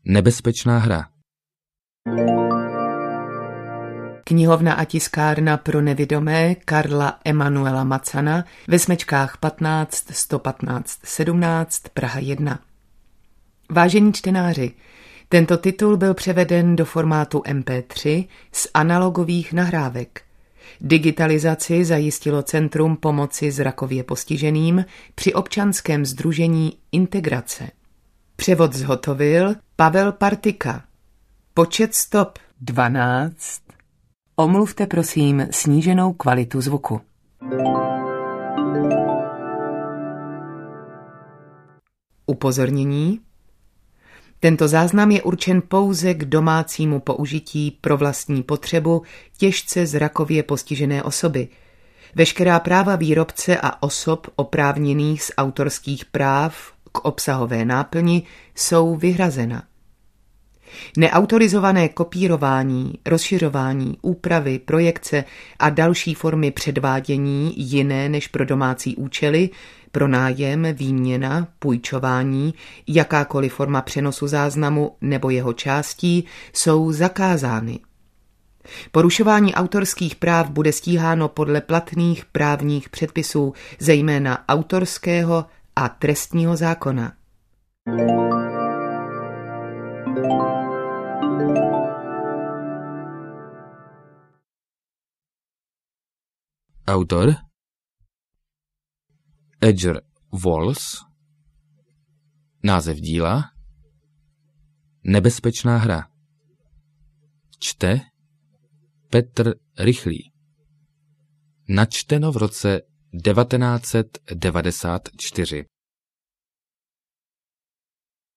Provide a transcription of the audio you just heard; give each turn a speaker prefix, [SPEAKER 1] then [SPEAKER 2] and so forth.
[SPEAKER 1] Nebezpečná hra.
[SPEAKER 2] Knihovna a tiskárna pro nevidomé Karla Emanuela Macana ve Smečkách 15 115 17 Praha 1. Vážení čtenáři, tento titul byl převeden do formátu MP3 z analogových nahrávek. Digitalizaci zajistilo Centrum pomoci zrakově postiženým při občanském sdružení Integrace. Převod zhotovil Pavel Partika. Počet stop 12. Omluvte prosím sníženou kvalitu zvuku. Upozornění. Tento záznam je určen pouze k domácímu použití pro vlastní potřebu těžce zrakově postižené osoby. Veškerá práva výrobce a osob oprávněných z autorských práv k obsahové náplni jsou vyhrazena. Neautorizované kopírování, rozšiřování, úpravy, projekce a další formy předvádění jiné než pro domácí účely, pronájem, výměna, půjčování, jakákoliv forma přenosu záznamu nebo jeho částí jsou zakázány. Porušování autorských práv bude stíháno podle platných právních předpisů, zejména autorského a trestního zákona.
[SPEAKER 1] Autor Edgar Wallace. Název díla Nebezpečná hra. Čte Petr Rychlý. Načteno v roce 1994.